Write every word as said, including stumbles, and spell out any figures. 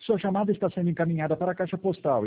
Sua chamada está sendo encaminhada para a caixa postal